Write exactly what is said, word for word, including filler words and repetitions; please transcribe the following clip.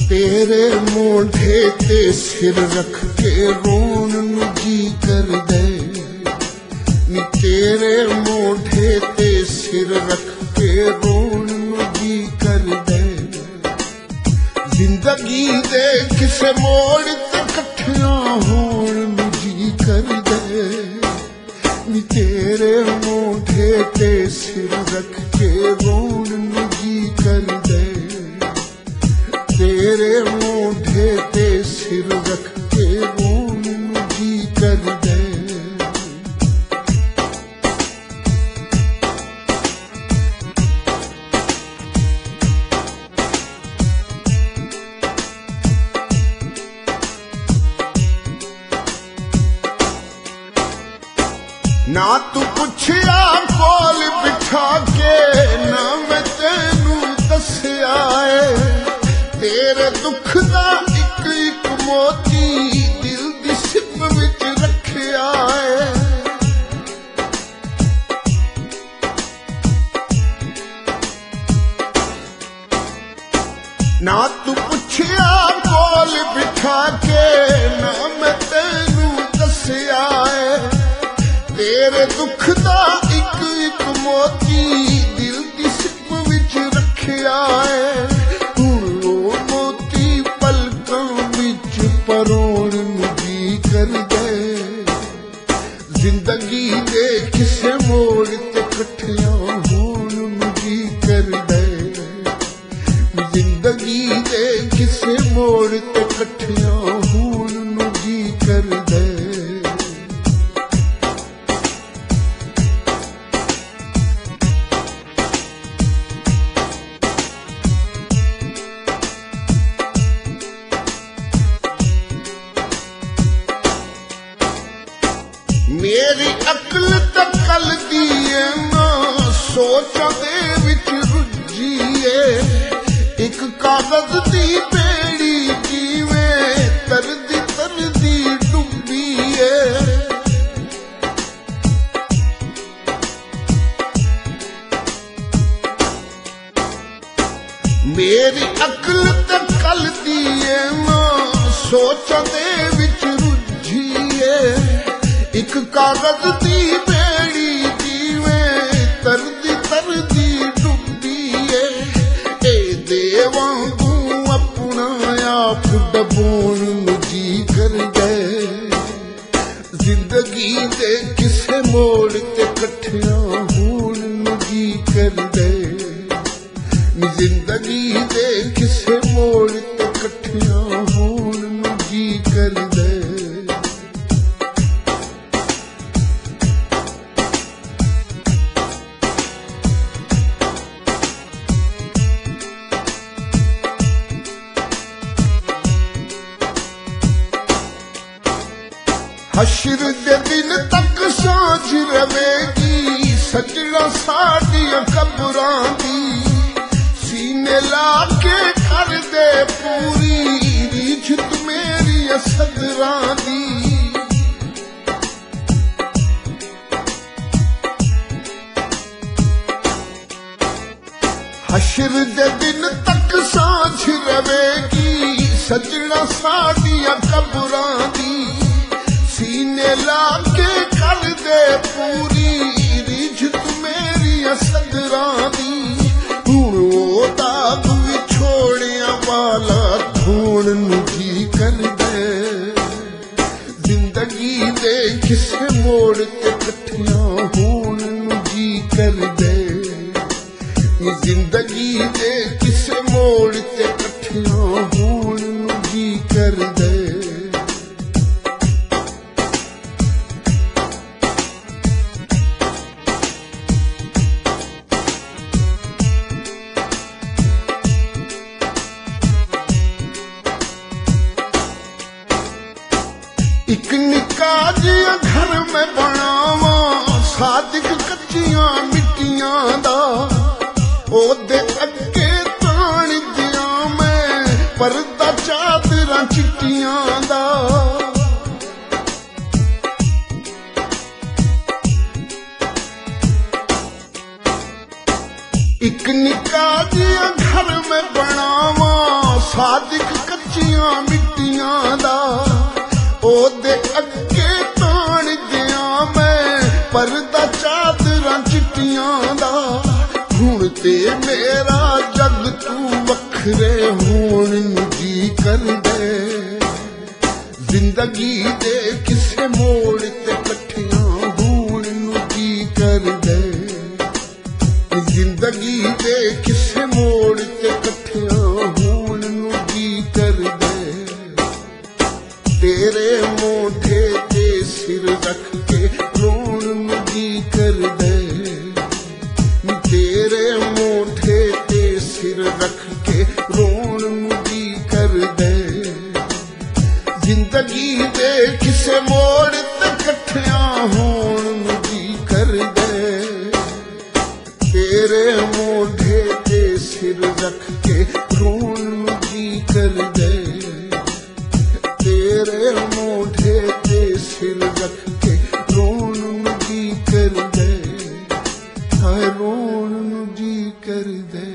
तेरे मोढे ते सिर रख के रोण नूं जी कर दे, नी तेरे मोढे ते सिर रख के रोण नूं जी कर दे। जिंदगी दे किसे मोड़ ते कट्ठियां होण नूं जी कर दे, नी तेरे मोढे ते सिर रख के रोण नूं जी कर दे। तेरे मोढे ते सिर रख के रोण नूं जी कर दे। ना तू पुछया कोल बिठा के, ना मैं तेनू दस्या है, तेरे दुख दा इक इक मोती दिल दी सिप विच रखिया है। ना तू पुछया कोल बिठा के, ना मैं तेनू दस्या है, तेरे दुख दा इक इक मोती दिल दी सिप विच रखिया है। परोण नूं जी कर दे, जिंदगी दे किसे मोड़ ते कट्ठियां होण नूं जी कर दे, जिंदगी दे किसे मोड़ ते कट्ठियां होण नूं जी कर दे। मेरी अकल तक कल दी है ना सोचा दे विच रुझी है, एक कागज दी बेड़ी जिवें तरदी तरदी डुबी है। मेरी अकल तक कल दी है ना सोचा दे विच रुझी है, एक कागज दी बेड़ी जिवें तरदी तरदी डुबी है। ए देवां तू अपना आप डबोण नूं जी कर दे, जिंदगी दे किसे मोड़ ते कट्ठियां होण नूं जी कर दे, जिंदगी दे किसे मोड़ ते कट्ठियां होण नूं जी कर दे। हशर दे दिन तक सांझ रवेगी सजना साडियां कबरां दी, सीने ला के कर दे पूरी रीझ तू मेरी सदरां दी। हशर दे दिन तक सांझ रवेगी सजना साडियां कबरां दी, सीने ला के कर दे पूरी रीझ तू मेरी सदरां दी। हुण ओ दाग विछोड़िया वाला धोण नूं जी कर दे, जिंदगी दे किसे मोड़ ते कट्ठियां होण नूं जी कर दे, जिंदगी दे किसे मोड़ ते कट्ठियां होण नूं जी कर दे। एक निक्का जिहा घर में बनावा सादिक कच्चियां मिट्टियां दा, ओदे अगे ताण दिया मैं परदा चादरां चिट्टियां दा। एक निक्का जिहा घर में बनावा सादिक कच्चियां मिट्टियां दा ओदे अगे ताण दियां मैं परदा चादरां चिट्टियां दा हुण ते मेरा जग तू वखरे होण नूं जी कर दे जिंदगी दे किसे मोड़ ते कट्ठियां होण नूं जी कर दे जिंदगी दे किसे मोड़ ते कट्ठियां होण नूं जी कर दे तेरे मोढे ते सिर रख के रोण नूं जी कर दे तेरे मोढे ते सिर रख के रोण नूं जी कर दे जिंदगी दे किसे मोड़ ते कट्ठियां होण नूं जी कर दे तेरे मोढे ते सिर रख के रोण नूं जी कर दे तेरे मोढे ते सिर रख के रोण नूं जी कर दे हाय रोण नूं जी कर दे।